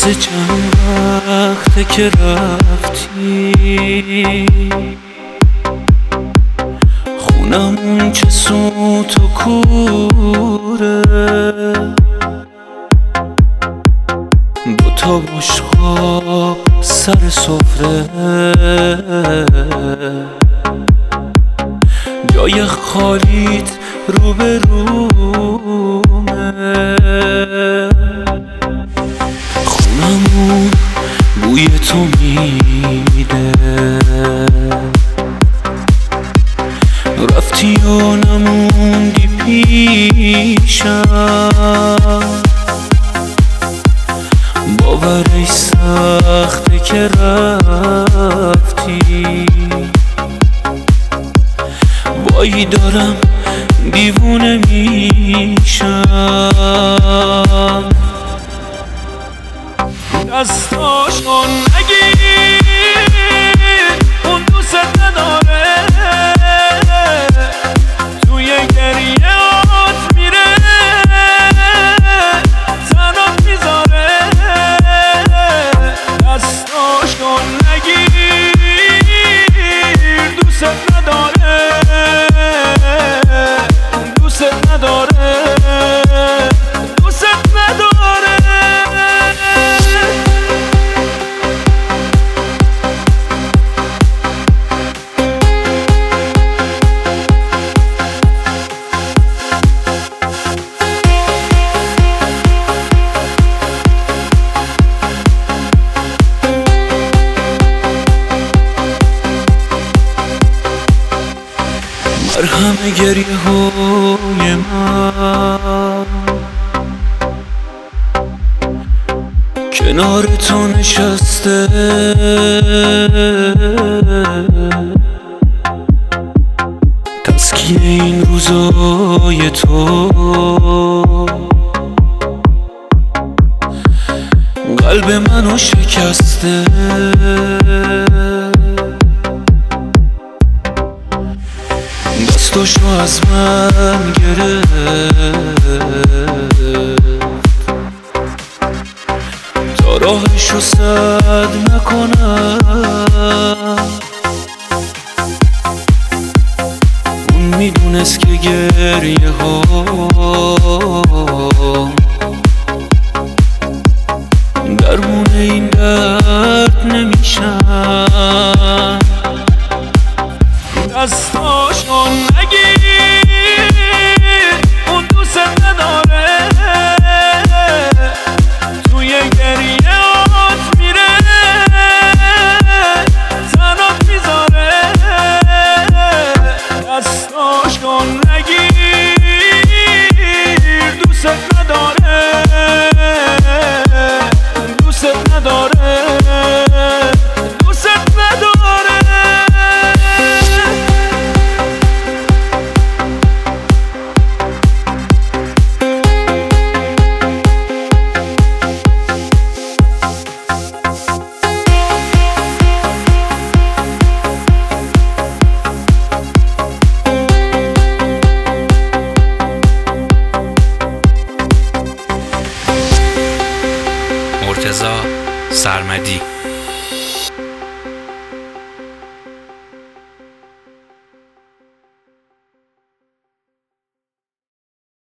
تازه چند وقته که رفتی، خونمون چه سوت و کوره، دوتا بشقاب سر سفره، جای خالیت روبرومه، خونمون بوی تو میده، رفتی و نموندی پیشم، باورش سخته که رفتی، وای دارم دیوونه میشم. دستاشو نگیر، اون دوست نداره، توی گریهات میره، تنات میذاره. دستاشو نگیر، دوست نداره، دوست نداره، دوست نداره. مرهم گریه های من کنار تو نشسته، تسکین این روزای تو، قلب منو شکسته. دستاشو از من گرفت تا راهشو سد نکنم، اون میدونست که گریه ها درمون این درد نمیشن. دستاشو نگیر، اون دوست نداره، توی گریهات میره، تنات میذاره. دستاشو نگیر، دوست نداره، دوست نداره، دوست نداره. مرتضی سرمدی.